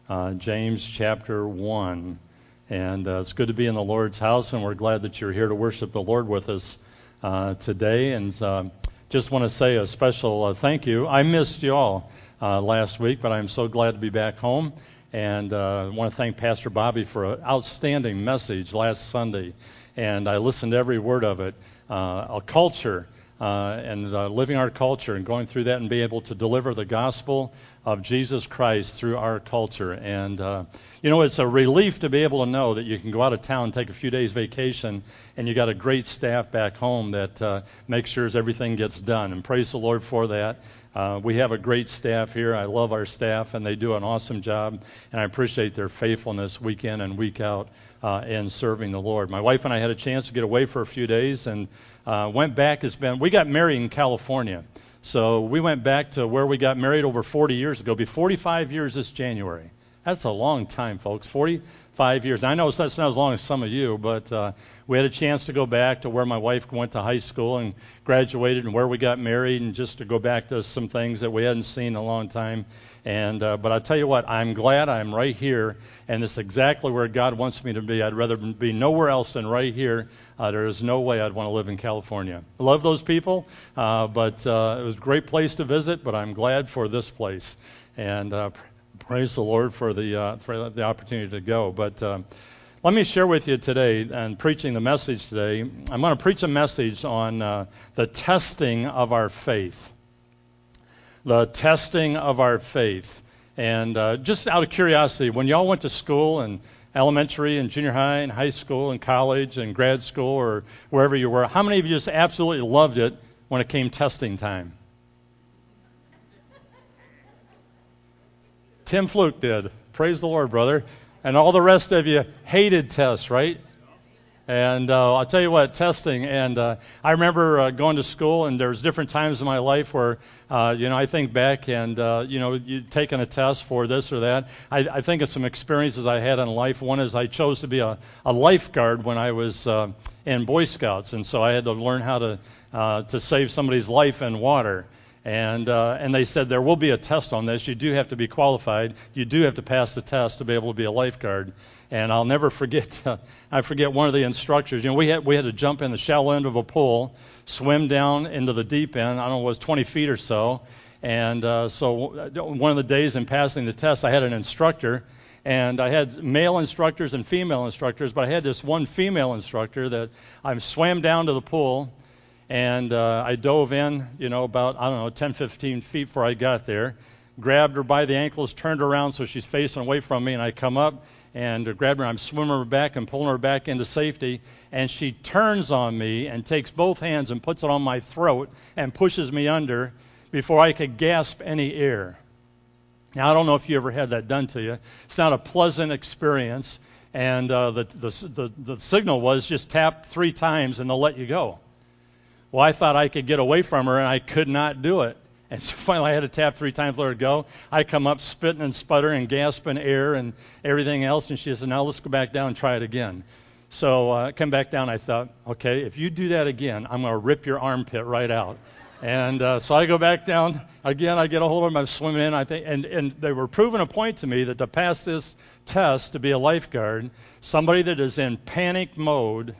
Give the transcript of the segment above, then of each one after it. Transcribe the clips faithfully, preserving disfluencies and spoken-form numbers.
uh, James chapter one. And uh, it's good to be in the Lord's house, and we're glad that you're here to worship the Lord with us uh, today. And uh, just want to say a special uh, thank you. I missed you all uh, last week, but I'm so glad to be back home. And uh, I want to thank Pastor Bobby for an outstanding message last Sunday. And I listened to every word of it. Uh, a culture uh, and uh, living our culture and going through that and being able to deliver the gospel of Jesus Christ through our culture. And, uh, you know, it's a relief to be able to know that you can go out of town, take a few days vacation, and you got a great staff back home that uh, makes sure everything gets done. And praise the Lord for that. Uh, we have a great staff here. I love our staff, and they do an awesome job. And I appreciate their faithfulness week in and week out uh, in serving the Lord. My wife and I had a chance to get away for a few days and uh, went back. It's been, we got married in California. So we went back to where we got married over forty years ago. It'll be forty-five years this January. That's a long time, folks. forty-five years. I know that's not as long as some of you, but uh, we had a chance to go back to where my wife went to high school and graduated and where we got married, and just to go back to some things that we hadn't seen in a long time. And uh, but I'll tell you what, I'm glad I'm right here, and it's exactly where God wants me to be. I'd rather be nowhere else than right here. Uh, there is no way I'd want to live in California. I love those people, uh, but uh, it was a great place to visit, but I'm glad for this place. And uh, praise the Lord for the uh, for the opportunity to go. But uh, let me share with you today, and preaching the message today, I'm going to preach a message on uh, the testing of our faith. The testing of our faith. And uh, just out of curiosity, when y'all went to school, and elementary and junior high and high school and college and grad school or wherever you were, how many of you just absolutely loved it when it came testing time? Tim Fluke did. Praise the Lord, brother. And all the rest of you hated tests, right? And uh, I'll tell you what, testing, and uh, I remember uh, going to school, and there's different times in my life where, uh, you know, I think back and, uh, you know, you taking a test for this or that. I, I think of some experiences I had in life. One is I chose to be a, a lifeguard when I was uh, in Boy Scouts, and so I had to learn how to uh, to save somebody's life in water. And uh, and they said there will be a test on this. You do have to be qualified. You do have to pass the test to be able to be a lifeguard. And I'll never forget. Uh, I forget one of the instructors. You know, we had we had to jump in the shallow end of a pool, swim down into the deep end. I don't know, it was twenty feet or so. And uh, so one of the days in passing the test, I had an instructor, and I had male instructors and female instructors. But I had this one female instructor that I swam down to the pool. And uh, I dove in, you know, about, I don't know, ten, fifteen feet before I got there, grabbed her by the ankles, turned her around so she's facing away from me, and I come up and uh, grab her. I'm swimming her back and pulling her back into safety, and she turns on me and takes both hands and puts it on my throat and pushes me under before I could gasp any air. Now, I don't know if you ever had that done to you. It's not a pleasant experience, and uh, the, the, the, the signal was just tap three times and they'll let you go. Well, I thought I could get away from her, and I could not do it. And so finally I had to tap three times, let her go. I come up spitting and sputtering and gasping air and everything else, and she said, now let's go back down and try it again. So uh, I come back down. I thought, okay, if you do that again, I'm going to rip your armpit right out. And uh, so I go back down. Again, I get a hold of them. I'm swimming in. I think, and, and they were proving a point to me that to pass this test to be a lifeguard, somebody that is in panic mode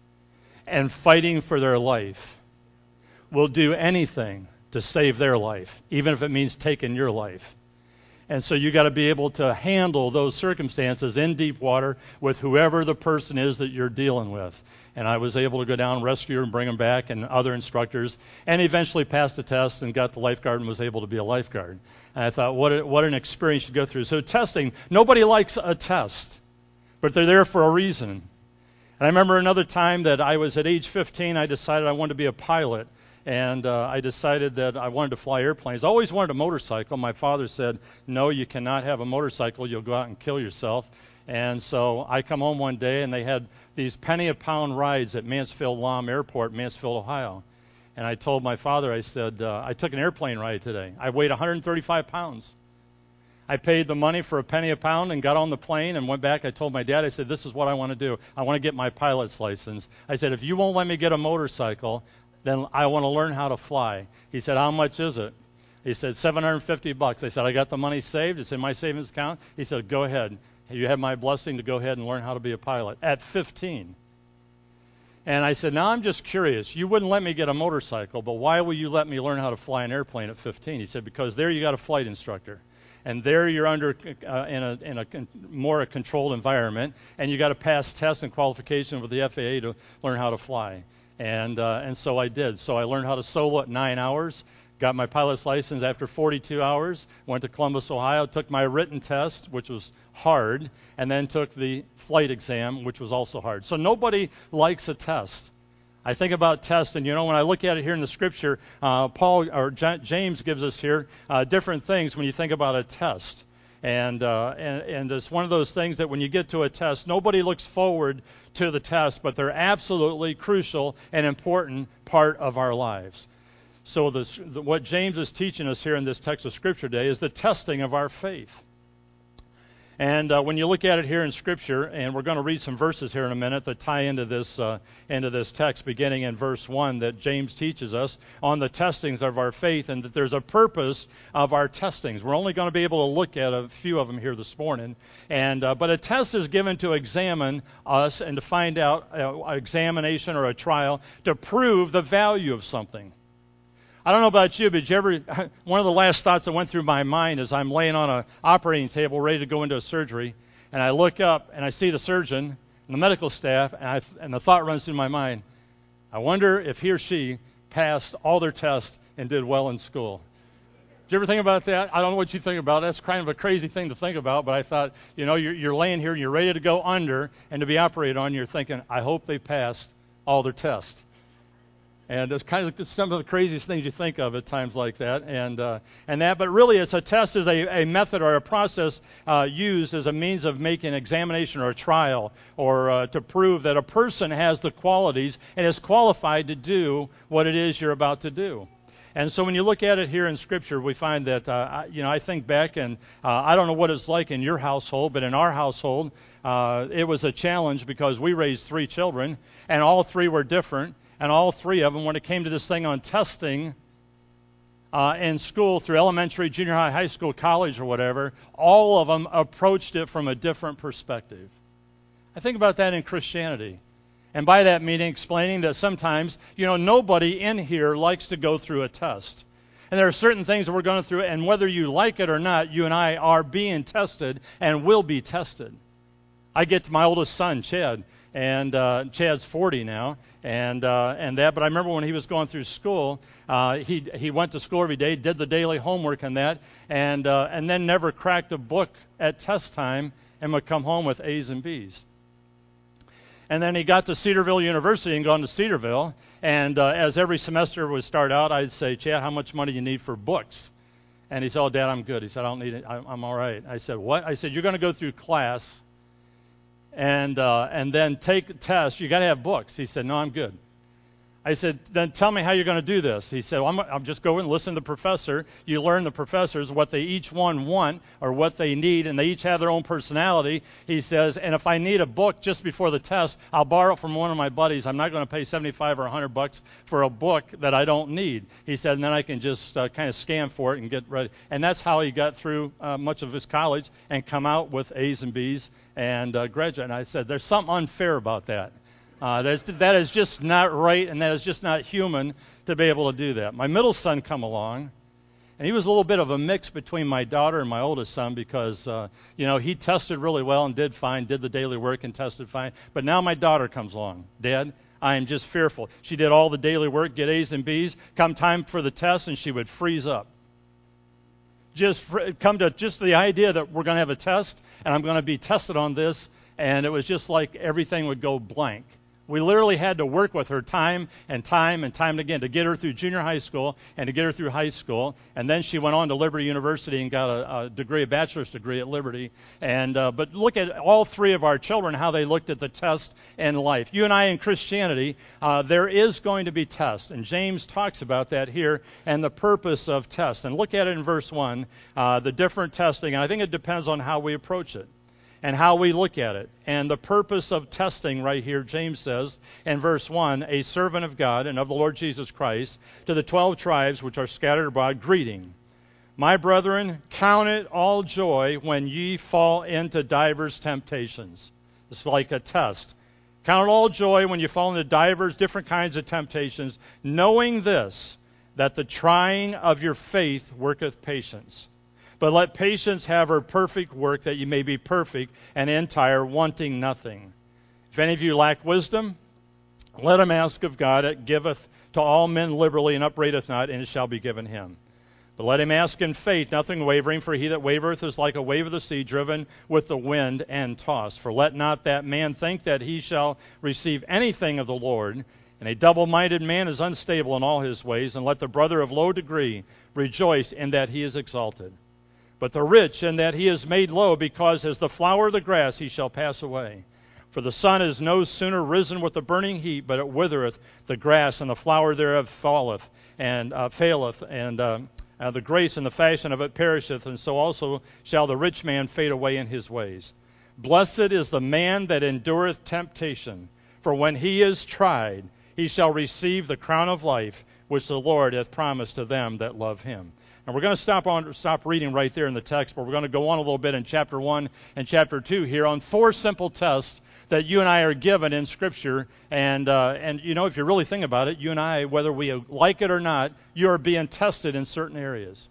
and fighting for their life will do anything to save their life, even if it means taking your life. And so you got to be able to handle those circumstances in deep water with whoever the person is that you're dealing with. And I was able to go down, rescue her, and bring them back, and other instructors, and eventually passed the test and got the lifeguard and was able to be a lifeguard. And I thought, what a, what an experience to go through. So testing, nobody likes a test, but they're there for a reason. And I remember another time that I was at age fifteen, I decided I wanted to be a pilot. And uh, I decided that I wanted to fly airplanes. I always wanted a motorcycle. My father said, no, you cannot have a motorcycle. You'll go out and kill yourself. And so I come home one day, and they had these penny-a-pound rides at Mansfield-Lom Airport, Mansfield, Ohio. And I told my father, I said, uh, I took an airplane ride today. I weighed one hundred thirty-five pounds. I paid the money for a penny a pound and got on the plane and went back. I told my dad, I said, this is what I want to do. I want to get my pilot's license. I said, if you won't let me get a motorcycle, then I want to learn how to fly. He said, how much is it? He said, seven hundred fifty bucks. I said, I got the money saved. It's in my savings account. He said, go ahead. You have my blessing to go ahead and learn how to be a pilot at fifteen. And I said, now I'm just curious. You wouldn't let me get a motorcycle, but why will you let me learn how to fly an airplane at fifteen? He said, because there you got a flight instructor. And there you're under uh, in a in a con- more a controlled environment, and you got to pass tests and qualification with the F A A to learn how to fly. And uh, and so I did. So I learned how to solo at nine hours. Got my pilot's license after forty-two hours. Went to Columbus, Ohio. Took my written test, which was hard, and then took the flight exam, which was also hard. So nobody likes a test. I think about tests, and you know, when I look at it here in the Scripture, uh, Paul or J- James gives us here uh, different things when you think about a test, and, uh, and and it's one of those things that when you get to a test, nobody looks forward to the test, but they're absolutely crucial and important part of our lives. So this, the, what James is teaching us here in this text of Scripture today is the testing of our faith. And uh, when you look at it here in Scripture, and we're going to read some verses here in a minute that tie into this uh, into this text, beginning in verse one, that James teaches us on the testings of our faith, and that there's a purpose of our testings. We're only going to be able to look at a few of them here this morning, and uh, but a test is given to examine us and to find out uh, an examination or a trial to prove the value of something. I don't know about you, but did you ever, one of the last thoughts that went through my mind is I'm laying on an operating table ready to go into a surgery, and I look up and I see the surgeon and the medical staff, and, I, and the thought runs through my mind, I wonder if he or she passed all their tests and did well in school. Did you ever think about that? I don't know what you think about it. That's kind of a crazy thing to think about, but I thought, you know, you're, you're laying here and you're ready to go under and to be operated on. You're thinking, I hope they passed all their tests. And it's kind of some of the craziest things you think of at times like that, and uh, and that. But really, it's a test is a, a method or a process uh, used as a means of making an examination or a trial, or uh, to prove that a person has the qualities and is qualified to do what it is you're about to do. And so when you look at it here in Scripture, we find that, uh, you know, I think back, and uh, I don't know what it's like in your household, but in our household, uh, it was a challenge because we raised three children, and all three were different. And all three of them, when it came to this thing on testing uh, in school through elementary, junior high, high school, college, or whatever, all of them approached it from a different perspective. I think about that in Christianity. And by that meaning, explaining that sometimes, you know, nobody in here likes to go through a test. And there are certain things that we're going through, and whether you like it or not, you and I are being tested and will be tested. I get to my oldest son, Chad, and uh, Chad's forty now, and uh, and that. But I remember when he was going through school, uh, he he went to school every day, did the daily homework and that, and uh, and then never cracked a book at test time, and would come home with A's and B's. And then he got to Cedarville University and gone to Cedarville, and uh, as every semester would start out, I'd say, Chad, how much money do you need for books? And he said, oh, Dad, I'm good. He said, I don't need it. I'm, I'm all right. I said, what? I said, you're going to go through class and uh, and then take a test. You got to have books. He said, no, I'm good. I said, then tell me how you're going to do this. He said, well, I'm, I'm just going and listen to the professor. You learn the professors, what they each one want or what they need, and they each have their own personality. He says, and if I need a book just before the test, I'll borrow it from one of my buddies. I'm not going to pay seventy-five or one hundred bucks for a book that I don't need. He said, and then I can just uh, kind of scan for it and get ready. And that's how he got through uh, much of his college and come out with A's and B's and uh, graduate. And I said, there's something unfair about that. Uh, that, is, that is just not right, and that is just not human to be able to do that. My middle son come along, and he was a little bit of a mix between my daughter and my oldest son because, uh, you know, he tested really well and did fine, did the daily work and tested fine. But now my daughter comes along. Dad, I am just fearful. She did all the daily work, get A's and B's. Come time for the test, and she would freeze up. Just fr- come to just the idea that we're going to have a test, and I'm going to be tested on this, and it was just like everything would go blank. We literally had to work with her time and time and time again to get her through junior high school and to get her through high school. And then she went on to Liberty University and got a, a degree, a bachelor's degree at Liberty. And uh, but look at all three of our children, how they looked at the test in life. You and I in Christianity, uh, there is going to be tests. And James talks about that here and the purpose of tests. And look at it in verse one, uh, the different testing. And I think it depends on how we approach it and how we look at it. And the purpose of testing right here, James says in verse one, a servant of God and of the Lord Jesus Christ, to the twelve tribes which are scattered abroad, greeting. My brethren, count it all joy when ye fall into divers temptations. It's like a test. Count it all joy when you fall into divers different kinds of temptations, knowing this, that the trying of your faith worketh patience. But let patience have her perfect work, that ye may be perfect and entire, wanting nothing. If any of you lack wisdom, let him ask of God, that giveth to all men liberally, and upbraideth not, and it shall be given him. But let him ask in faith, nothing wavering, for he that wavereth is like a wave of the sea, driven with the wind and tossed. For let not that man think that he shall receive anything of the Lord. And a double-minded man is unstable in all his ways. And let the brother of low degree rejoice in that he is exalted. But the rich in that he is made low, because as the flower of the grass he shall pass away. For the sun is no sooner risen with the burning heat, but it withereth the grass, and the flower thereof falleth and uh, faileth, and uh, uh, the grace and the fashion of it perisheth, and so also shall the rich man fade away in his ways. Blessed is the man that endureth temptation, for when he is tried, he shall receive the crown of life, which the Lord hath promised to them that love him. And we're going to stop on stop reading right there in the text, but we're going to go on a little bit in chapter one and chapter two here on four simple tests that you and I are given in Scripture. And, uh, and you know, if you really think about it, you and I, whether we like it or not, you are being tested in certain areas.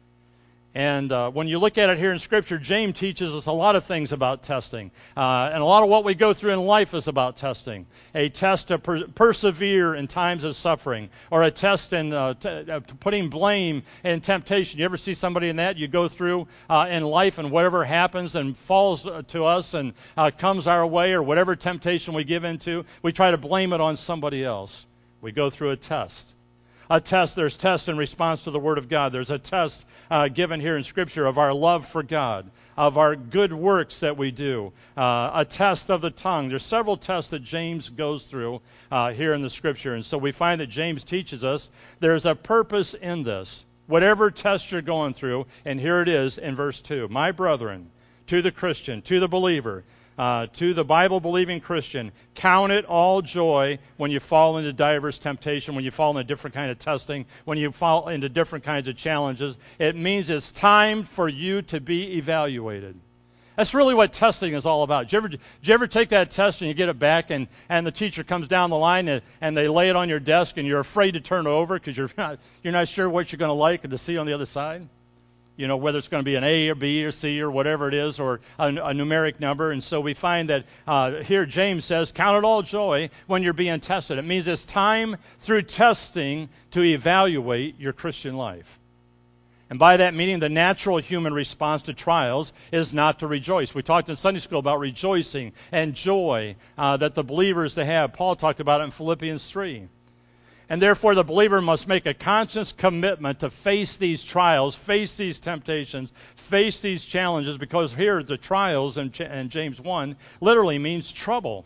And uh, when you look at it here in Scripture, James teaches us a lot of things about testing. Uh, and a lot of what we go through in life is about testing. A test to per- persevere in times of suffering, or a test in uh, t- uh, putting blame and temptation. You ever see somebody in that? You go through uh, in life, and whatever happens and falls to us and uh, comes our way, or whatever temptation we give into, we try to blame it on somebody else. We go through a test. A test, there's test in response to the Word of God. There's a test uh, given here in Scripture of our love for God, of our good works that we do, uh, a test of the tongue. There's several tests that James goes through uh, here in the Scripture. And so we find that James teaches us there's a purpose in this. Whatever test you're going through, and here it is in verse two. My brethren, to the Christian, to the believer, Uh, to the Bible-believing Christian, count it all joy when you fall into diverse temptation, when you fall into different kind of testing, when you fall into different kinds of challenges. It means it's time for you to be evaluated. That's really what testing is all about. Did you ever, did you ever take that test and you get it back, and, and the teacher comes down the line and, and they lay it on your desk, and you're afraid to turn it over because you're not, you're not sure what you're going to like and to see on the other side? You know, whether it's going to be an A or B or C or whatever it is, or a, a numeric number. And so we find that uh, here James says, count it all joy when you're being tested. It means it's time through testing to evaluate your Christian life. And by that meaning, the natural human response to trials is not to rejoice. We talked in Sunday school about rejoicing and joy uh, that the believers to have. Paul talked about it in Philippians three. And therefore, the believer must make a conscious commitment to face these trials, face these temptations, face these challenges, because here the trials in, in James one literally means trouble.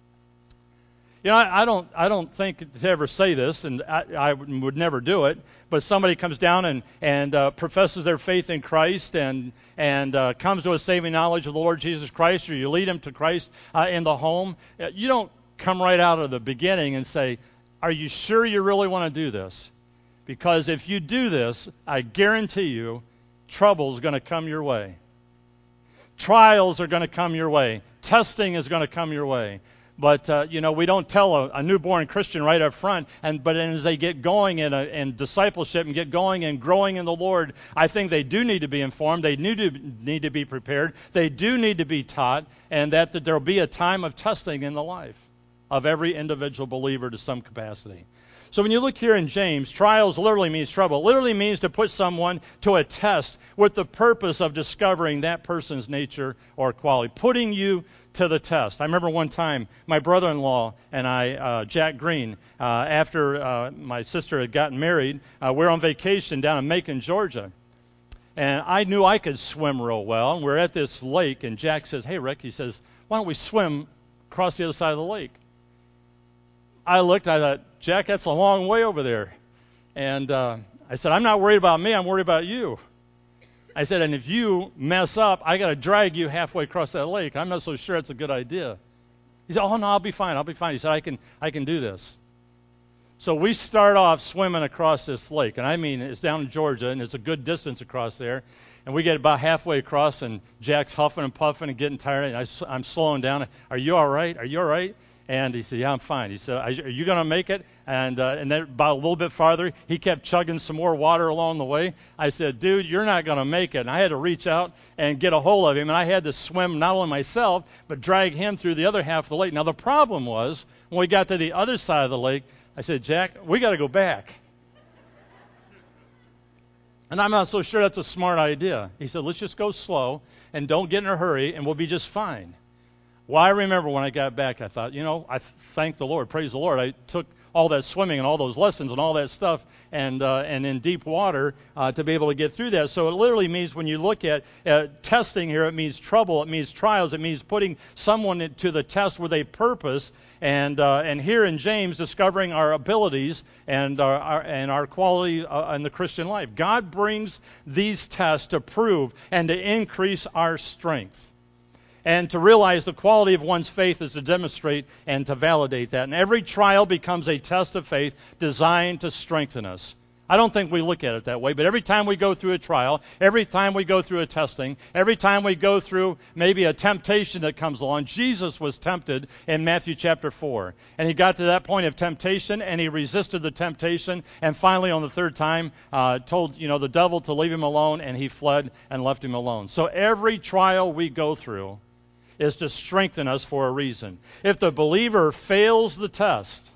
You know, I, I don't I don't think to ever say this, and I, I would never do it, but somebody comes down and, and uh, professes their faith in Christ and, and uh, comes to a saving knowledge of the Lord Jesus Christ, or you lead them to Christ uh, in the home. You don't come right out of the beginning and say, are you sure you really want to do this? Because if you do this, I guarantee you, trouble is going to come your way. Trials are going to come your way. Testing is going to come your way. But, uh, you know, we don't tell a, a newborn Christian right up front, and but as they get going in, a, in discipleship and get going and growing in the Lord, I think they do need to be informed. They need to, need to be prepared. They do need to be taught, and that, that there will be a time of testing in the life of every individual believer to some capacity. So when you look here in James, trials literally means trouble. It literally means to put someone to a test with the purpose of discovering that person's nature or quality, putting you to the test. I remember one time my brother-in-law and I, uh, Jack Green, uh, after uh, my sister had gotten married, uh, we were on vacation down in Macon, Georgia. And I knew I could swim real well. And we're at this lake, and Jack says, hey, Rick, he says, why don't we swim across the other side of the lake? I looked, I thought, Jack, that's a long way over there. And uh, I said, I'm not worried about me, I'm worried about you. I said, and if you mess up, I got to drag you halfway across that lake. I'm not so sure it's a good idea. He said, oh, no, I'll be fine, I'll be fine. He said, I can, I can do this. So we start off swimming across this lake, and I mean it's down in Georgia, and it's a good distance across there. And we get about halfway across, and Jack's huffing and puffing and getting tired, and I, I'm slowing down. Are you all right? Are you all right? And he said, yeah, I'm fine. He said, are you going to make it? And uh, and then about a little bit farther, he kept chugging some more water along the way. I said, dude, you're not going to make it. And I had to reach out and get a hold of him, and I had to swim not only myself, but drag him through the other half of the lake. Now, the problem was, when we got to the other side of the lake, I said, Jack, we got to go back. And I'm not so sure that's a smart idea. He said, let's just go slow and don't get in a hurry, and we'll be just fine. Well, I remember when I got back, I thought, you know, I thank the Lord, praise the Lord. I took all that swimming and all those lessons and all that stuff and uh, and in deep water uh, to be able to get through that. So it literally means when you look at uh, testing here, it means trouble, it means trials, it means putting someone to the test with a purpose. And uh, and here in James, discovering our abilities and our, our and our quality uh, in the Christian life. God brings these tests to prove and to increase our strength. And to realize the quality of one's faith is to demonstrate and to validate that. And every trial becomes a test of faith designed to strengthen us. I don't think we look at it that way, but every time we go through a trial, every time we go through a testing, every time we go through maybe a temptation that comes along, Jesus was tempted in Matthew chapter four. And he got to that point of temptation, and he resisted the temptation, and finally on the third time uh, told you know the devil to leave him alone, and he fled and left him alone. So every trial we go through is to strengthen us for a reason. If the believer fails the test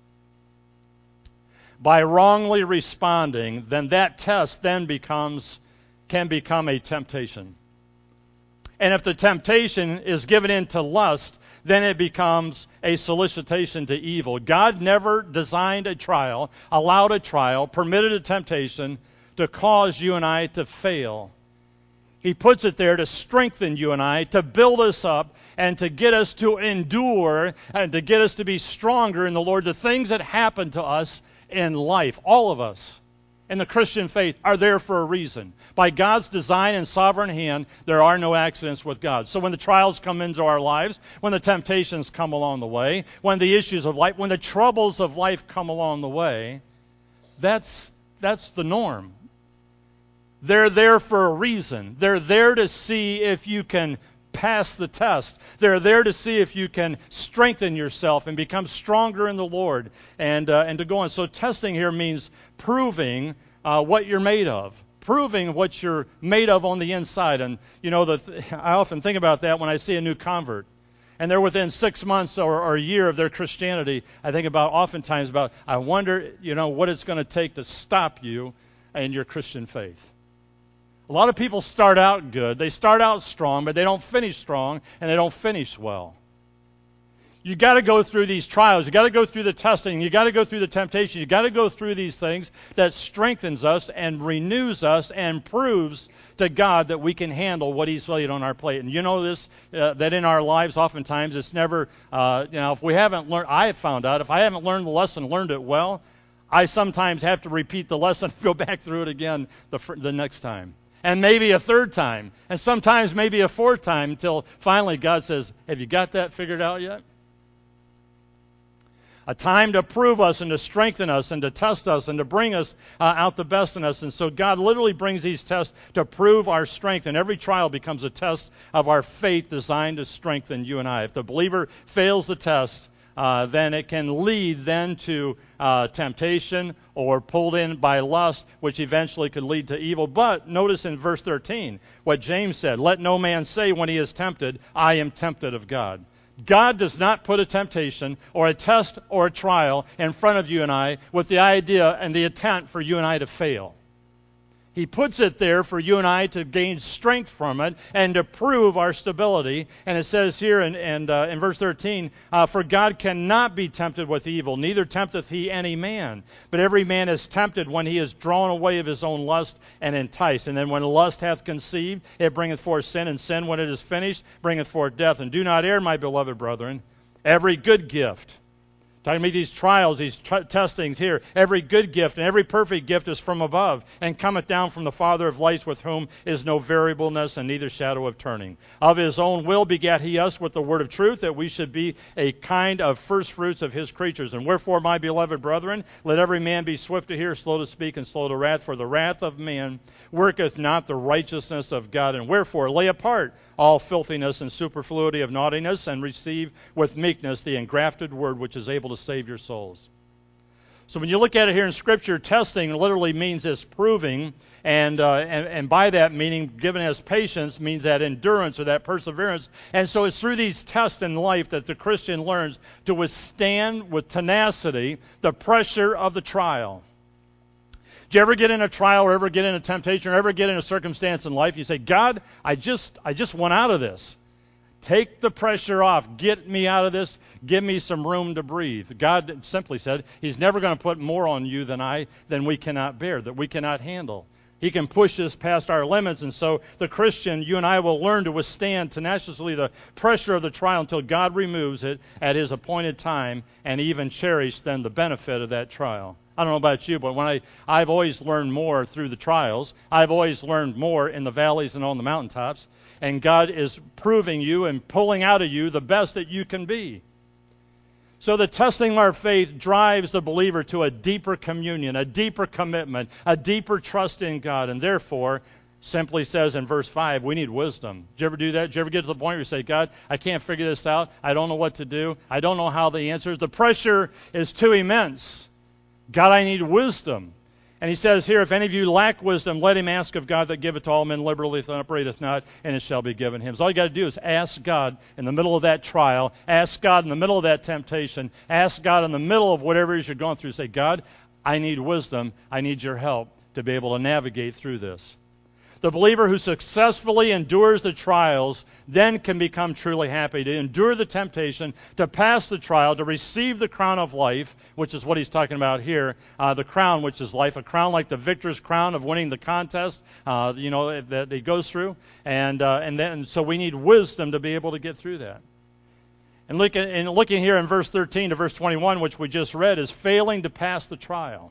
by wrongly responding, then that test then becomes can become a temptation. And if the temptation is given into lust, then it becomes a solicitation to evil. God never designed a trial, allowed a trial, permitted a temptation to cause you and I to fail. He puts it there to strengthen you and I, to build us up, and to get us to endure, and to get us to be stronger in the Lord. The things that happen to us in life, all of us in the Christian faith, are there for a reason. By God's design and sovereign hand, there are no accidents with God. So when the trials come into our lives, when the temptations come along the way, when the issues of life, when the troubles of life come along the way, that's that's the norm. They're there for a reason. They're there to see if you can pass the test. They're there to see if you can strengthen yourself and become stronger in the Lord and uh, and to go on. So testing here means proving uh, what you're made of, proving what you're made of on the inside. And you know, the th- I often think about that when I see a new convert, and they're within six months or, or a year of their Christianity. I think about oftentimes about I wonder, you know, what it's going to take to stop you in your Christian faith. A lot of people start out good. They start out strong, but they don't finish strong, and they don't finish well. You got to go through these trials. You got to go through the testing. You got to go through the temptation. You got to go through these things that strengthens us and renews us and proves to God that we can handle what He's laid on our plate. And you know this, uh, that in our lives, oftentimes it's never, uh, you know, if we haven't learned, I have found out, if I haven't learned the lesson, learned it well, I sometimes have to repeat the lesson and go back through it again the, the next time. And maybe a third time, and sometimes maybe a fourth time, until finally God says, have you got that figured out yet? A time to prove us and to strengthen us and to test us and to bring us uh, out the best in us. And so God literally brings these tests to prove our strength, and every trial becomes a test of our faith designed to strengthen you and I. If the believer fails the test, Uh, then it can lead then to uh, temptation or pulled in by lust, which eventually could lead to evil. But notice in verse thirteen what James said, let no man say when he is tempted, I am tempted of God. God does not put a temptation or a test or a trial in front of you and I with the idea and the intent for you and I to fail. He puts it there for you and I to gain strength from it and to prove our stability. And it says here in, in, uh, in verse thirteen, uh, for God cannot be tempted with evil, neither tempteth he any man. But every man is tempted when he is drawn away of his own lust and enticed. And then when lust hath conceived, it bringeth forth sin, and sin, when it is finished, bringeth forth death. And do not err, my beloved brethren, every good gift Talking about these trials, these t- testings here. Every good gift and every perfect gift is from above, and cometh down from the Father of lights, with whom is no variableness and neither shadow of turning. Of his own will begat he us with the word of truth, that we should be a kind of first fruits of his creatures. And wherefore, my beloved brethren, let every man be swift to hear, slow to speak, and slow to wrath. For the wrath of man worketh not the righteousness of God. And wherefore, lay apart all filthiness and superfluity of naughtiness, and receive with meekness the engrafted word, which is able to save your souls. So when you look at it here in Scripture, testing literally means this proving, and, uh, and and by that meaning, given as patience, means that endurance or that perseverance. And so it's through these tests in life that the Christian learns to withstand with tenacity the pressure of the trial. Do you ever get in a trial, or ever get in a temptation, or ever get in a circumstance in life? You say, God, I just I just want out of this. Take the pressure off. Get me out of this. Give me some room to breathe. God simply said he's never going to put more on you than I than we cannot bear, that we cannot handle. He can push us past our limits. And so the Christian, you and I, will learn to withstand tenaciously the pressure of the trial until God removes it at his appointed time, and even cherish then the benefit of that trial. I don't know about you, but when I, I've always learned more through the trials. I've always learned more in the valleys and on the mountaintops. And God is proving you and pulling out of you the best that you can be. So the testing of our faith drives the believer to a deeper communion, a deeper commitment, a deeper trust in God. And therefore, simply says in verse five, we need wisdom. Did you ever do that? Did you ever get to the point where you say, God, I can't figure this out. I don't know what to do. I don't know how the answer is. The pressure is too immense. God, I need wisdom. And he says here, if any of you lack wisdom, let him ask of God that giveth to all men liberally, and upbraideth not, and it shall be given him. So all you got to do is ask God in the middle of that trial, ask God in the middle of that temptation, ask God in the middle of whatever it is you're going through. Say, God, I need wisdom. I need your help to be able to navigate through this. The believer who successfully endures the trials then can become truly happy, to endure the temptation, to pass the trial, to receive the crown of life, which is what he's talking about here, uh, the crown, which is life, a crown like the victor's crown of winning the contest, uh, you know, that he goes through. And uh, and then so we need wisdom to be able to get through that. And, look at, and looking here in verse thirteen to verse twenty-one, which we just read, is failing to pass the trial,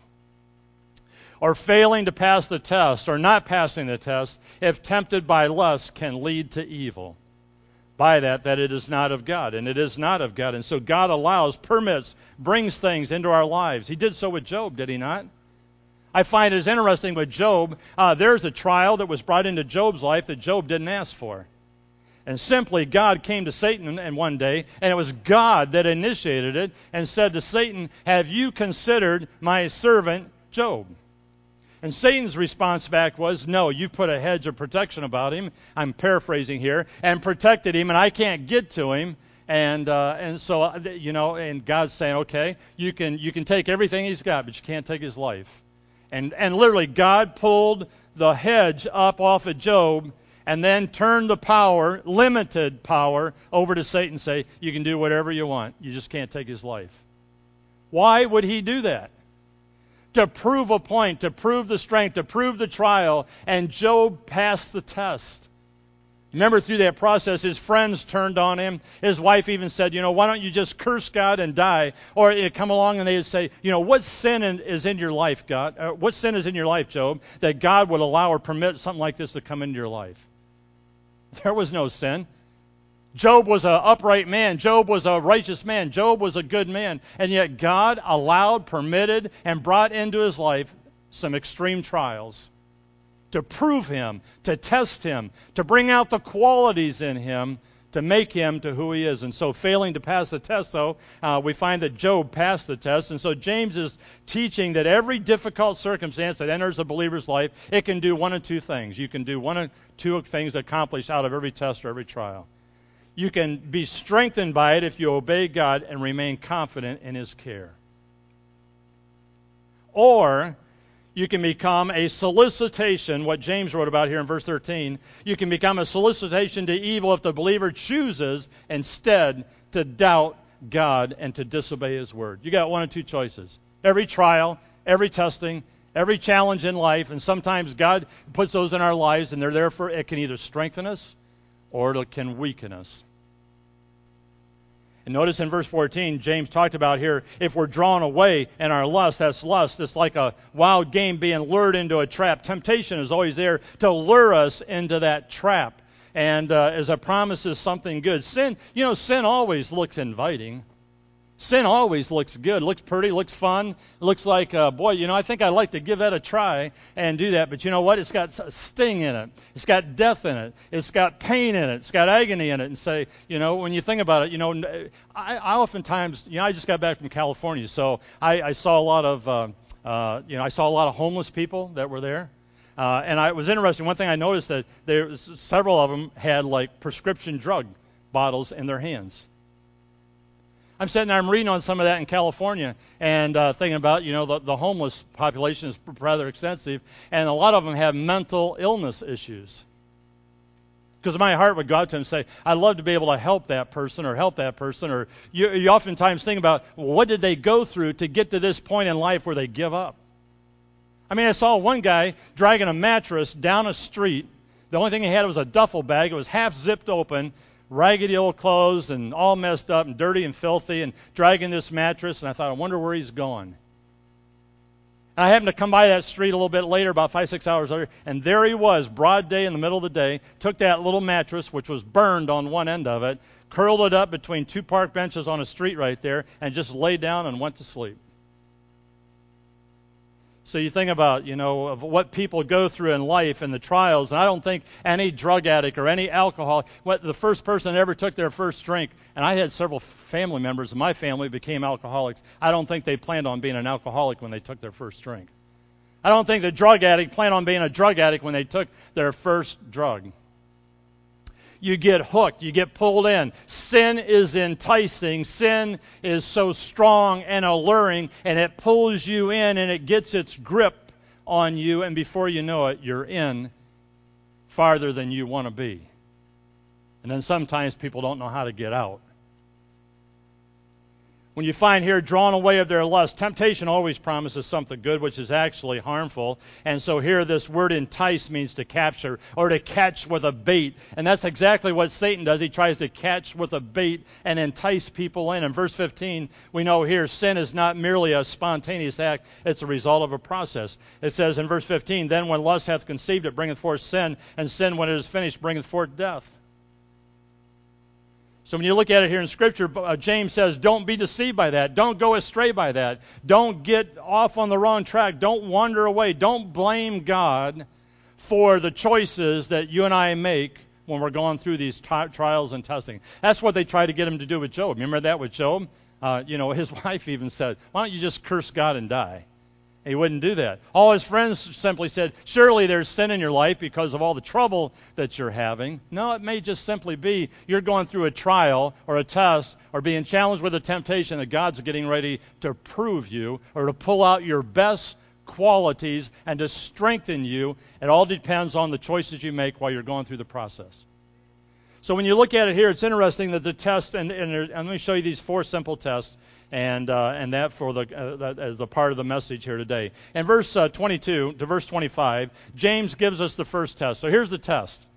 or failing to pass the test, or not passing the test, if tempted by lust, can lead to evil. By that, that it is not of God, and it is not of God. And so God allows, permits, brings things into our lives. He did so with Job, did he not? I find it interesting with Job, uh, there's a trial that was brought into Job's life that Job didn't ask for. And simply, God came to Satan and one day, and it was God that initiated it, and said to Satan, have you considered my servant Job? And Satan's response back was, no, you put a hedge of protection about him. I'm paraphrasing here. And protected him, and I can't get to him. And uh, and so, you know, and God's saying, okay, you can you can take everything he's got, but you can't take his life. And and literally, God pulled the hedge up off of Job, and then turned the power, limited power, over to Satan and say, you can do whatever you want. You just can't take his life. Why would he do that? To prove a point, to prove the strength, to prove the trial, and Job passed the test. Remember, through that process, his friends turned on him. His wife even said, you know, why don't you just curse God and die? Or it'd come along and they would say, you know, what sin in, is in your life, God? Uh, what sin is in your life, Job, that God would allow or permit something like this to come into your life? There was no sin. Job was an upright man. Job was a righteous man. Job was a good man. And yet God allowed, permitted, and brought into his life some extreme trials to prove him, to test him, to bring out the qualities in him, to make him to who he is. And so failing to pass the test, though, uh, we find that Job passed the test. And so James is teaching that every difficult circumstance that enters a believer's life, it can do one of two things. You can do one of two things accomplished out of every test or every trial. You can be strengthened by it if you obey God and remain confident in his care. Or you can become a solicitation, what James wrote about here in verse thirteen. You can become a solicitation to evil if the believer chooses instead to doubt God and to disobey his word. You got one of two choices. Every trial, every testing, every challenge in life, and sometimes God puts those in our lives, and they're there for, it can either strengthen us or it can weaken us. And notice in verse fourteen, James talked about here, if we're drawn away in our lust, that's lust. It's like a wild game being lured into a trap. Temptation is always there to lure us into that trap. And uh, as it promises something good. Sin, you know, sin always looks inviting. Sin always looks good, looks pretty, looks fun, looks like, uh, boy, you know, I think I'd like to give that a try and do that. But you know what? It's got a sting in it. It's got death in it. It's got pain in it. It's got agony in it. And say, you know, when you think about it, you know, I, I oftentimes, you know, I just got back from California, so I, I saw a lot of, uh, uh, you know, I saw a lot of homeless people that were there. Uh, and I, it was interesting. One thing I noticed that there was, several of them had like prescription drug bottles in their hands. I'm sitting there, I'm reading on some of that in California and uh, thinking about, you know, the, the homeless population is rather extensive, and a lot of them have mental illness issues. Because my heart would go out to them and say, I'd love to be able to help that person or help that person. Or you, you oftentimes think about, well, what did they go through to get to this point in life where they give up? I mean, I saw one guy dragging a mattress down a street. The only thing he had was a duffel bag. It was half zipped open, raggedy old clothes and all messed up and dirty and filthy, and dragging this mattress. And I thought, I wonder where he's going. And I happened to come by that street a little bit later, about five, six hours later, and there he was, broad day in the middle of the day, took that little mattress, which was burned on one end of it, curled it up between two park benches on a street right there, and just laid down and went to sleep. So you think about, you know, of what people go through in life and the trials, and I don't think any drug addict or any alcoholic, what the first person that ever took their first drink, and I had several family members of my family became alcoholics. I don't think they planned on being an alcoholic when they took their first drink. I don't think the drug addict planned on being a drug addict when they took their first drug. You get hooked. You get pulled in. Sin is enticing. Sin is so strong and alluring, and it pulls you in, and it gets its grip on you, and before you know it, you're in farther than you want to be. And then sometimes people don't know how to get out. When you find here, drawn away of their lust, temptation always promises something good, which is actually harmful. And so here this word entice means to capture or to catch with a bait. And that's exactly what Satan does. He tries to catch with a bait and entice people in. In verse fifteen, we know here sin is not merely a spontaneous act. It's a result of a process. It says in verse fifteen, then when lust hath conceived, it bringeth forth sin, and sin when it is finished bringeth forth death. So when you look at it here in Scripture, uh, James says, don't be deceived by that. Don't go astray by that. Don't get off on the wrong track. Don't wander away. Don't blame God for the choices that you and I make when we're going through these t- trials and testing. That's what they tried to get him to do with Job. Remember that with Job? Uh, you know, his wife even said, why don't you just curse God and die? He wouldn't do that. All his friends simply said, surely there's sin in your life because of all the trouble that you're having. No, it may just simply be you're going through a trial or a test or being challenged with a temptation that God's getting ready to prove you or to pull out your best qualities and to strengthen you. It all depends on the choices you make while you're going through the process. So when you look at it here, it's interesting that the test, and, and, and let me show you these four simple tests. And uh, and that for the uh, that as the part of the message here today. In verse uh, twenty-two to verse twenty-five, James gives us the first test. So here's the test.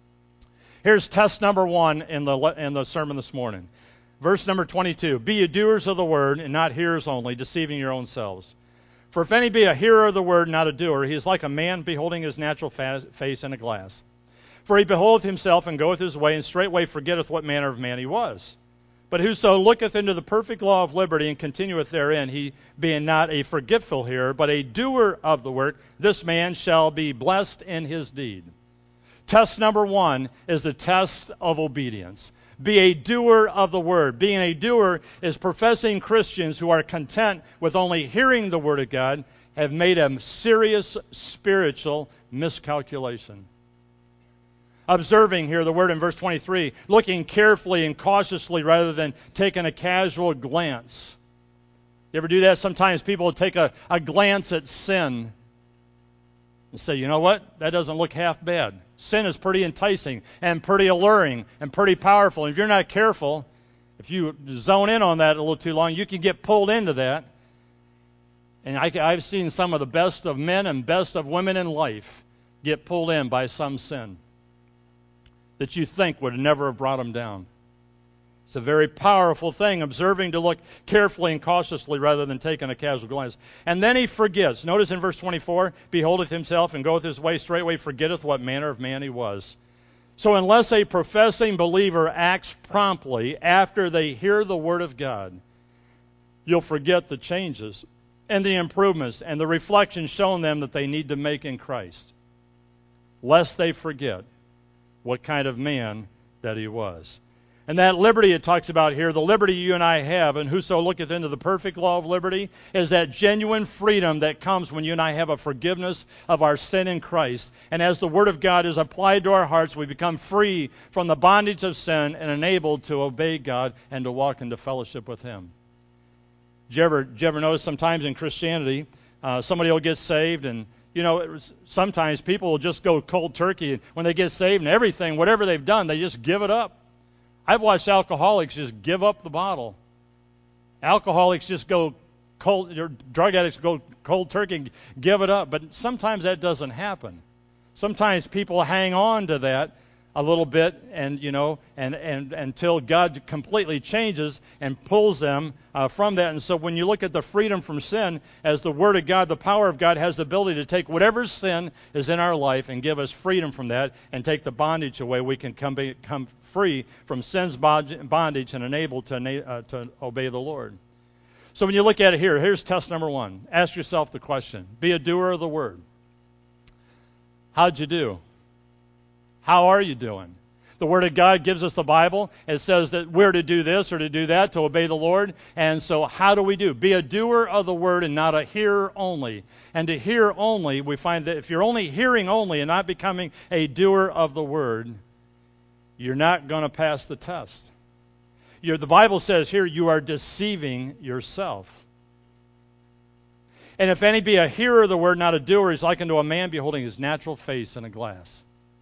Here's test number one in the in the sermon this morning. Verse number twenty-two: Be ye doers of the word, and not hearers only, deceiving your own selves. For if any be a hearer of the word, not a doer, he is like a man beholding his natural fa- face in a glass. For he beholdeth himself, and goeth his way, and straightway forgetteth what manner of man he was. But whoso looketh into the perfect law of liberty and continueth therein, he being not a forgetful hearer, but a doer of the work, this man shall be blessed in his deed. Test number one is the test of obedience. Be a doer of the word. Being a doer is professing Christians who are content with only hearing the word of God have made a serious spiritual miscalculation. Observing here the word in verse twenty-three, looking carefully and cautiously rather than taking a casual glance. You ever do that? Sometimes people will take a, a glance at sin and say, you know what? That doesn't look half bad. Sin is pretty enticing and pretty alluring and pretty powerful. And if you're not careful, if you zone in on that a little too long, you can get pulled into that. And I, I've seen some of the best of men and best of women in life get pulled in by some sin that you think would never have brought them down. It's a very powerful thing, observing to look carefully and cautiously rather than taking a casual glance. And then he forgets. Notice in verse twenty-four, beholdeth himself and goeth his way straightway, forgetteth what manner of man he was. So unless a professing believer acts promptly after they hear the Word of God, you'll forget the changes and the improvements and the reflections shown them that they need to make in Christ, lest they forget what kind of man that he was. And that liberty it talks about here, the liberty you and I have, and whoso looketh into the perfect law of liberty, is that genuine freedom that comes when you and I have a forgiveness of our sin in Christ. And as the Word of God is applied to our hearts, we become free from the bondage of sin and enabled to obey God and to walk into fellowship with Him. Did you ever, did you ever notice sometimes in Christianity, uh, somebody will get saved, and you know, it was, sometimes people will just go cold turkey when they get saved, and everything, whatever they've done, they just give it up. I've watched alcoholics just give up the bottle. Alcoholics just go cold, or drug addicts go cold turkey and give it up. But sometimes that doesn't happen. Sometimes people hang on to that a little bit, and you know, and, and until God completely changes and pulls them uh, from that. And so when you look at the freedom from sin, as the Word of God, the power of God has the ability to take whatever sin is in our life and give us freedom from that and take the bondage away. We can come, be, come free from sin's bondage and enabled to, uh, to obey the Lord. So when you look at it here, here's test number one. Ask yourself the question. Be a doer of the Word. How'd you do? How are you doing? The Word of God gives us the Bible. It says that we're to do this or to do that, to obey the Lord. And so how do we do? Be a doer of the Word and not a hearer only. And to hear only, we find that if you're only hearing only and not becoming a doer of the Word, you're not going to pass the test. You're, the Bible says here, you are deceiving yourself. And if any be a hearer of the Word, not a doer, he's like unto a man beholding his natural face in a glass.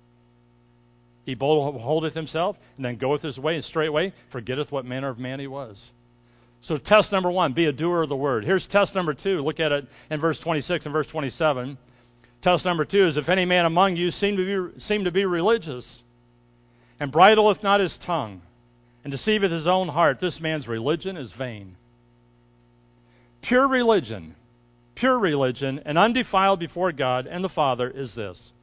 He beholdeth himself, and then goeth his way, and straightway forgetteth what manner of man he was. So test number one, be a doer of the Word. Here's test number two. Look at it in verse twenty-six and verse twenty-seven. Test number two is, if any man among you seem to be, seem to be religious, and bridleth not his tongue, and deceiveth his own heart, this man's religion is vain. Pure religion, pure religion, and undefiled before God and the Father is this: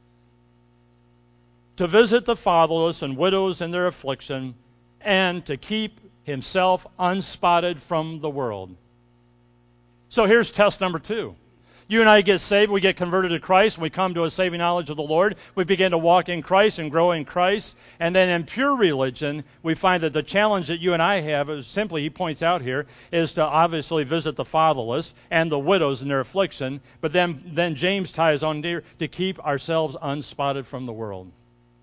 to visit the fatherless and widows in their affliction, and to keep himself unspotted from the world. So here's test number two. You and I get saved, we get converted to Christ, we come to a saving knowledge of the Lord, we begin to walk in Christ and grow in Christ, and then in pure religion, we find that the challenge that you and I have is simply, he points out here, is to obviously visit the fatherless and the widows in their affliction, but then, then James ties on here to keep ourselves unspotted from the world.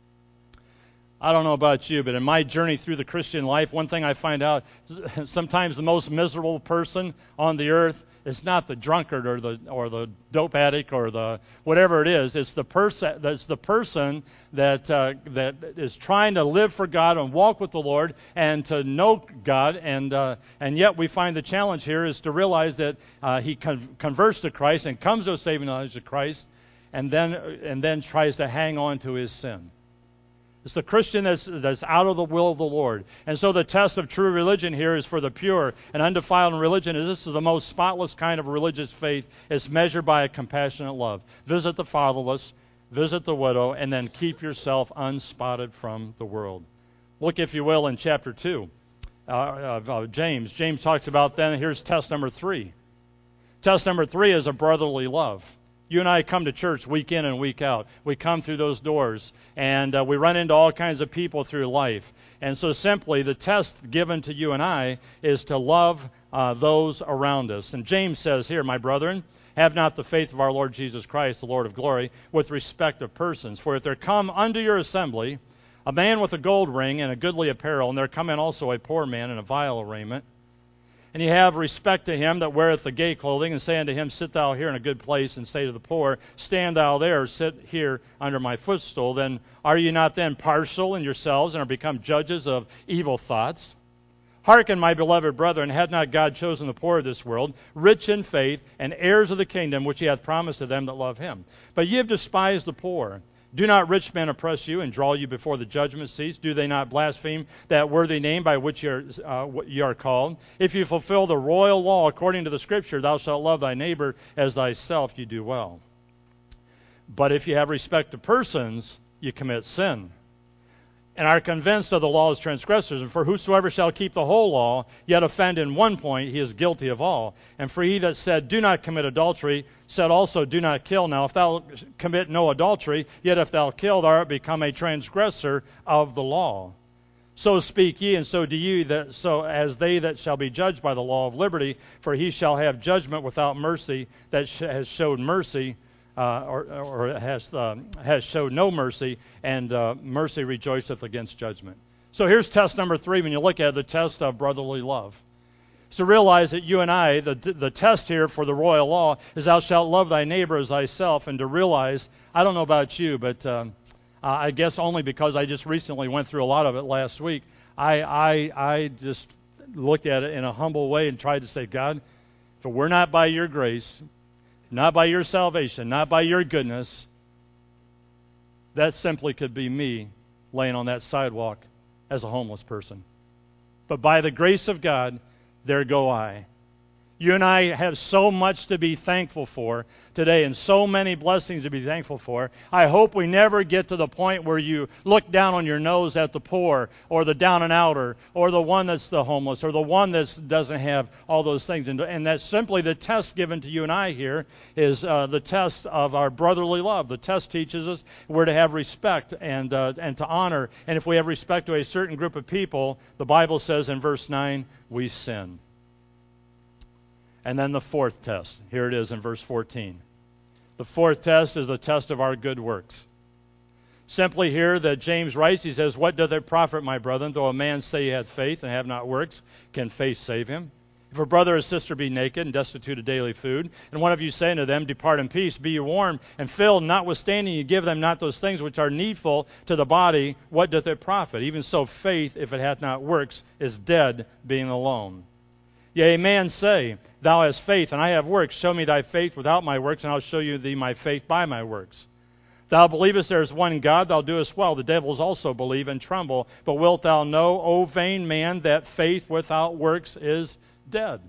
I don't know about you, but in my journey through the Christian life, one thing I find out, sometimes the most miserable person on the earth is not the drunkard or the or the dope addict or the whatever it is. It's the person that's the person that uh, that is trying to live for God and walk with the Lord and to know God, and uh, and yet we find the challenge here is to realize that uh, he con- converts to Christ and comes to a saving knowledge of Christ, and then and then tries to hang on to his sin. It's the Christian that's, that's out of the will of the Lord. And so the test of true religion here is for the pure and undefiled religion. This is the most spotless kind of religious faith. It's measured by a compassionate love. Visit the fatherless, visit the widow, and then keep yourself unspotted from the world. Look, if you will, in chapter two uh, of uh, James. James talks about then, here's test number three. Test number three is a brotherly love. You and I come to church week in and week out. We come through those doors, and uh, we run into all kinds of people through life. And so simply, the test given to you and I is to love uh, those around us. And James says here, my brethren, have not the faith of our Lord Jesus Christ, the Lord of glory, with respect of persons. For if there come unto your assembly a man with a gold ring and a goodly apparel, and there come in also a poor man in a vile raiment, and ye have respect to him that weareth the gay clothing, and say unto him, sit thou here in a good place, and say to the poor, stand thou there, sit here under my footstool, then are ye not then partial in yourselves, and are become judges of evil thoughts? Hearken, my beloved brethren, had not God chosen the poor of this world, rich in faith, and heirs of the kingdom which he hath promised to them that love him? But ye have despised the poor. Do not rich men oppress you and draw you before the judgment seats? Do they not blaspheme that worthy name by which you are, uh, you are called? If you fulfill the royal law according to the Scripture, thou shalt love thy neighbor as thyself, you do well. But if you have respect to persons, you commit sin, and are convinced of the law as transgressors. And for whosoever shall keep the whole law, yet offend in one point, he is guilty of all. And for he that said, do not commit adultery, said also, do not kill. Now if thou commit no adultery, yet if thou kill, thou art become a transgressor of the law. So speak ye, and so do ye, that so as they that shall be judged by the law of liberty. For he shall have judgment without mercy, that sh- has showed mercy, Uh, or, or has uh, has showed no mercy, and uh, mercy rejoiceth against judgment. So here's test number three when you look at it, the test of brotherly love. So realize that you and I, the the test here for the royal law is thou shalt love thy neighbor as thyself, and to realize, I don't know about you, but um, uh, I guess only because I just recently went through a lot of it last week, I, I, I just looked at it in a humble way and tried to say, God, if it were not by your grace, not by your salvation, not by your goodness, that simply could be me laying on that sidewalk as a homeless person. But by the grace of God, there go I. You and I have so much to be thankful for today, and so many blessings to be thankful for. I hope we never get to the point where you look down on your nose at the poor, or the down and outer, or the one that's the homeless, or the one that doesn't have all those things. And, and that's simply the test given to you and I here is uh, the test of our brotherly love. The test teaches us we're to have respect and uh, and to honor. And if we have respect to a certain group of people, the Bible says in verse nine, we sin. And then the fourth test. Here it is in verse fourteen. The fourth test is the test of our good works. Simply here that James writes, he says, what doth it profit, my brethren, though a man say he hath faith and have not works? Can faith save him? If a brother or sister be naked and destitute of daily food, and one of you say unto them, depart in peace, be ye warm and filled, notwithstanding ye give them not those things which are needful to the body, what doth it profit? Even so faith, if it hath not works, is dead, being alone. Yea, a man say, thou hast faith, and I have works. Show me thy faith without my works, and I'll show you thee my faith by my works. Thou believest there is one God, thou doest well. The devils also believe and tremble. But wilt thou know, O vain man, that faith without works is dead?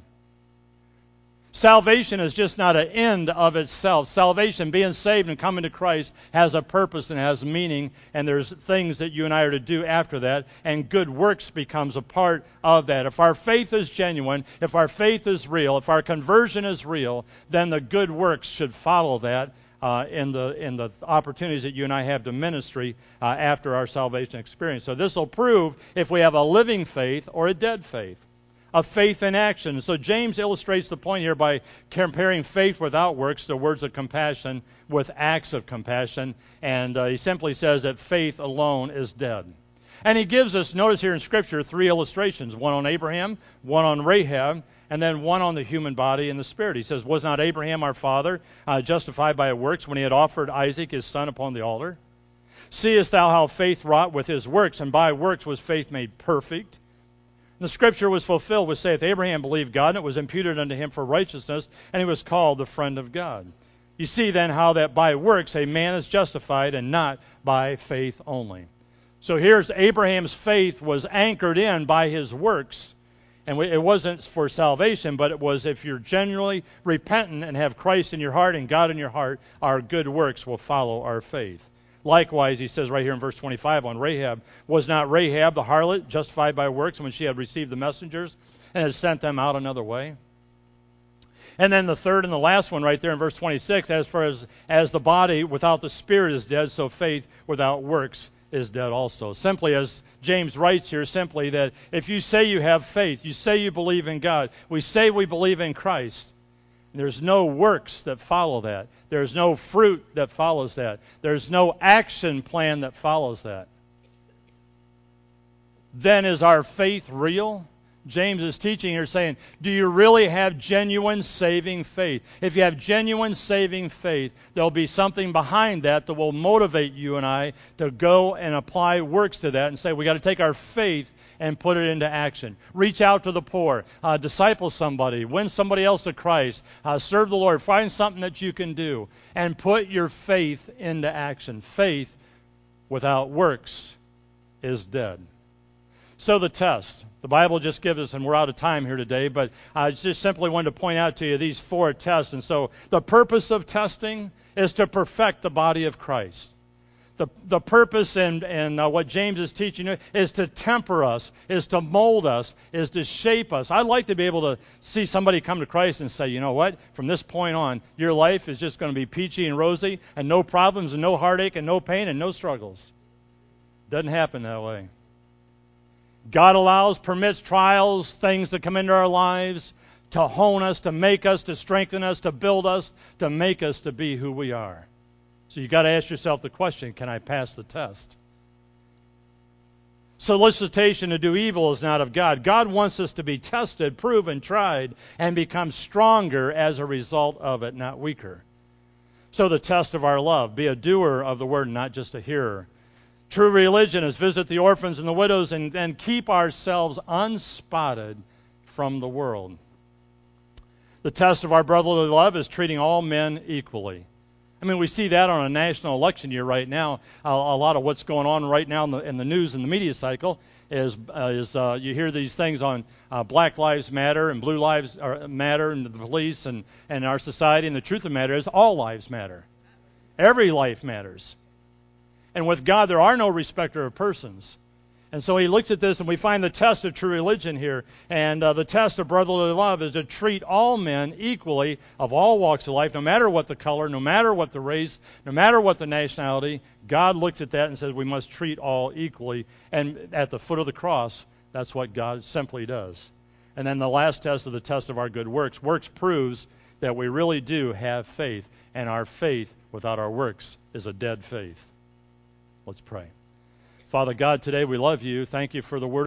Salvation is just not an end of itself. Salvation, being saved and coming to Christ, has a purpose and has meaning, and there's things that you and I are to do after that, and good works becomes a part of that. If our faith is genuine, if our faith is real, if our conversion is real, then the good works should follow that uh, in the in the opportunities that you and I have to ministry uh, after our salvation experience. So this will prove if we have a living faith or a dead faith. Of faith in action. So James illustrates the point here by comparing faith without works to words of compassion with acts of compassion. And uh, he simply says that faith alone is dead. And he gives us, notice here in Scripture, three illustrations. One on Abraham, one on Rahab, and then one on the human body and the spirit. He says, was not Abraham our father uh, justified by works when he had offered Isaac his son upon the altar? Seest thou how faith wrought with his works, and by works was faith made perfect? The Scripture was fulfilled, which saith, Abraham believed God, and it was imputed unto him for righteousness, and he was called the friend of God. You see then how that by works a man is justified, and not by faith only. So here's Abraham's faith was anchored in by his works. And it wasn't for salvation, but it was if you're genuinely repentant and have Christ in your heart and God in your heart, our good works will follow our faith. Likewise, he says right here in verse twenty-five on Rahab, was not Rahab the harlot justified by works when she had received the messengers and had sent them out another way? And then the third and the last one right there in verse twenty-six, as far as, as the body without the spirit is dead, so faith without works is dead also. Simply, as James writes here, simply that if you say you have faith, you say you believe in God, we say we believe in Christ, there's no works that follow that. There's no fruit that follows that. There's no action plan that follows that. Then is our faith real? James is teaching here saying, do you really have genuine saving faith? If you have genuine saving faith, there'll be something behind that that will motivate you and I to go and apply works to that and say, we got to take our faith and put it into action. Reach out to the poor, uh, disciple somebody, win somebody else to Christ, uh, serve the Lord, find something that you can do, and put your faith into action. Faith without works is dead. So the test. The Bible just gives us, and we're out of time here today, but I just simply wanted to point out to you these four tests. And so the purpose of testing is to perfect the body of Christ. The, the purpose and, and uh, what James is teaching is to temper us, is to mold us, is to shape us. I'd like to be able to see somebody come to Christ and say, you know what, from this point on, your life is just going to be peachy and rosy and no problems and no heartache and no pain and no struggles. Doesn't happen that way. God allows, permits trials, things that come into our lives to hone us, to make us, to strengthen us, to build us, to make us to be who we are. So you've got to ask yourself the question, can I pass the test? Solicitation to do evil is not of God. God wants us to be tested, proven, tried, and become stronger as a result of it, not weaker. So the test of our love, be a doer of the word, not just a hearer. True religion is visit the orphans and the widows and, and keep ourselves unspotted from the world. The test of our brotherly love is treating all men equally. I mean, we see that on a national election year right now. A, a lot of what's going on right now in the, in the news and the media cycle is uh, is uh, you hear these things on uh, Black Lives Matter and Blue Lives Matter and the police and, and our society. And the truth of the matter is all lives matter. Every life matters. And with God, there are no respecter of persons. And so he looks at this, and we find the test of true religion here. And uh, the test of brotherly love is to treat all men equally of all walks of life, no matter what the color, no matter what the race, no matter what the nationality. God looks at that and says we must treat all equally. And at the foot of the cross, that's what God simply does. And then the last test is the test of our good works. Works proves that we really do have faith, and our faith without our works is a dead faith. Let's pray. Father God, today we love you. Thank you for the word.